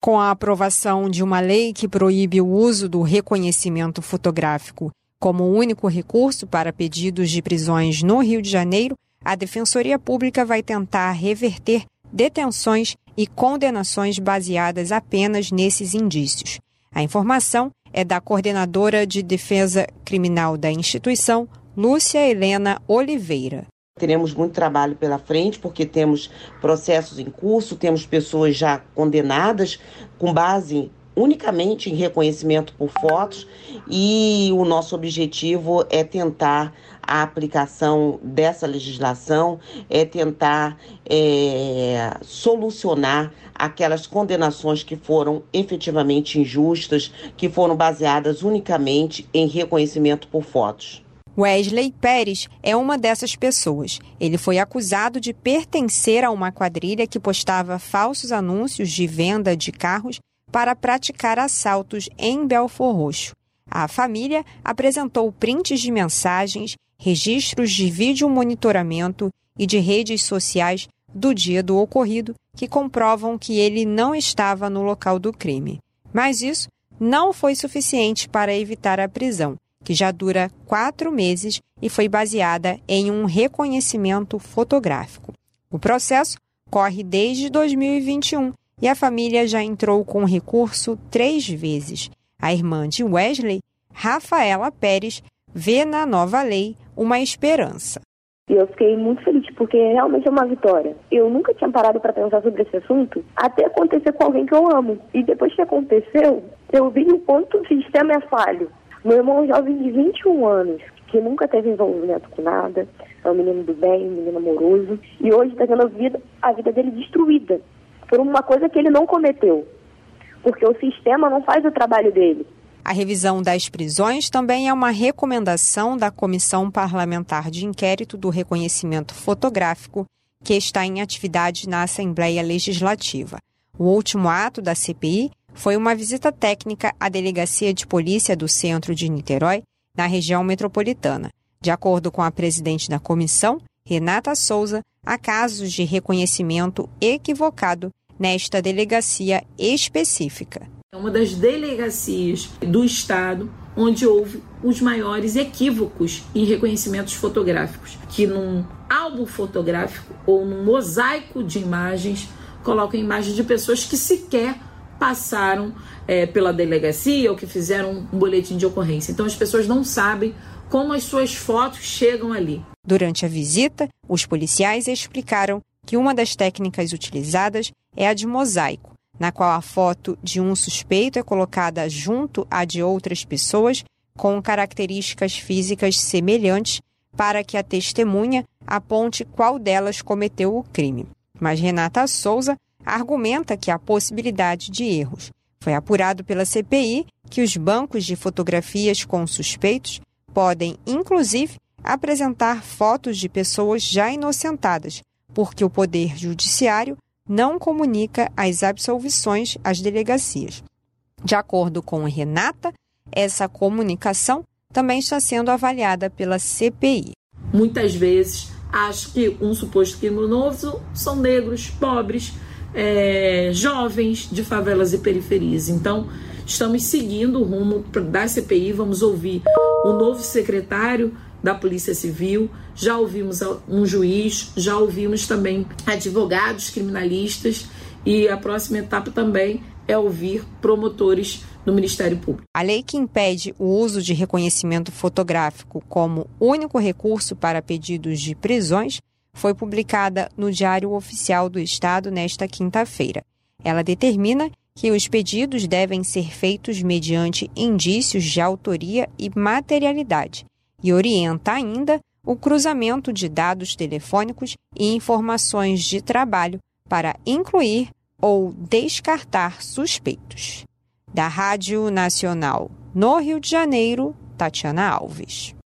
Com a aprovação de uma lei que proíbe o uso do reconhecimento fotográfico como único recurso para pedidos de prisões no Rio de Janeiro, a Defensoria Pública vai tentar reverter detenções e condenações baseadas apenas nesses indícios. A informação é da coordenadora de defesa criminal da instituição, Lúcia Helena Oliveira. Teremos muito trabalho pela frente, porque temos processos em curso, temos pessoas já condenadas com base unicamente em reconhecimento por fotos, e o nosso objetivo é tentar a aplicação dessa legislação, é tentar solucionar aquelas condenações que foram efetivamente injustas, que foram baseadas unicamente em reconhecimento por fotos. Wesley Pérez é uma dessas pessoas. Ele foi acusado de pertencer a uma quadrilha que postava falsos anúncios de venda de carros para praticar assaltos em Belford Roxo. A família apresentou prints de mensagens, registros de vídeo monitoramento e de redes sociais do dia do ocorrido que comprovam que ele não estava no local do crime. Mas isso não foi suficiente para evitar a prisão, que já dura 4 meses e foi baseada em um reconhecimento fotográfico. O processo corre desde 2021 e a família já entrou com recurso 3 vezes. A irmã de Wesley, Rafaela Pérez, vê na nova lei uma esperança. Eu fiquei muito feliz, porque realmente é uma vitória. Eu nunca tinha parado para pensar sobre esse assunto, até acontecer com alguém que eu amo. E depois que aconteceu, eu vi o quanto o sistema é falho. Meu irmão é um jovem de 21 anos, que nunca teve envolvimento com nada, é um menino do bem, um menino amoroso, e hoje está tendo a vida dele destruída por uma coisa que ele não cometeu, porque o sistema não faz o trabalho dele. A revisão das prisões também é uma recomendação da Comissão Parlamentar de Inquérito do Reconhecimento Fotográfico, que está em atividade na Assembleia Legislativa. O último ato da CPI foi uma visita técnica à Delegacia de Polícia do Centro de Niterói, na região metropolitana. De acordo com a presidente da comissão, Renata Souza, há casos de reconhecimento equivocado nesta delegacia específica. É uma das delegacias do Estado onde houve os maiores equívocos em reconhecimentos fotográficos, que num álbum fotográfico ou num mosaico de imagens colocam imagens de pessoas que sequer passaram pela delegacia ou que fizeram um boletim de ocorrência. Então as pessoas não sabem como as suas fotos chegam ali. Durante a visita, os policiais explicaram que uma das técnicas utilizadas é a de mosaico, na qual a foto de um suspeito é colocada junto à de outras pessoas com características físicas semelhantes para que a testemunha aponte qual delas cometeu o crime. Mas Renata Souza argumenta que há possibilidade de erros. Foi apurado pela CPI que os bancos de fotografias com suspeitos podem, inclusive, apresentar fotos de pessoas já inocentadas, porque o Poder Judiciário não comunica as absolvições às delegacias. De acordo com Renata, essa comunicação também está sendo avaliada pela CPI. Muitas vezes, acho que um suposto criminoso são negros, pobres, jovens de favelas e periferias. Então, estamos seguindo o rumo da CPI, vamos ouvir o novo secretário da Polícia Civil, já ouvimos um juiz, já ouvimos também advogados criminalistas e a próxima etapa também é ouvir promotores do Ministério Público. A lei que impede o uso de reconhecimento fotográfico como único recurso para pedidos de prisões foi publicada no Diário Oficial do Estado nesta quinta-feira. Ela determina que os pedidos devem ser feitos mediante indícios de autoria e materialidade e orienta ainda o cruzamento de dados telefônicos e informações de trabalho para incluir ou descartar suspeitos. Da Rádio Nacional no Rio de Janeiro, Tatiana Alves.